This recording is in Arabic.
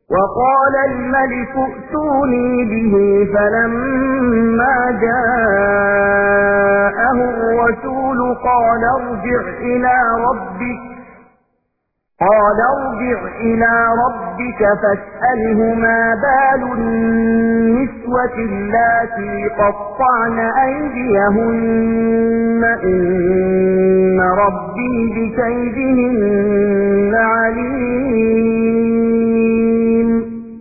وقال الملك ائتوني به فلما جاءه الرسول قال ارجع إلى ربك فاسأله ما بال النسوة اللاتي قطعن أيديهن إن ربي بكيدهن عليم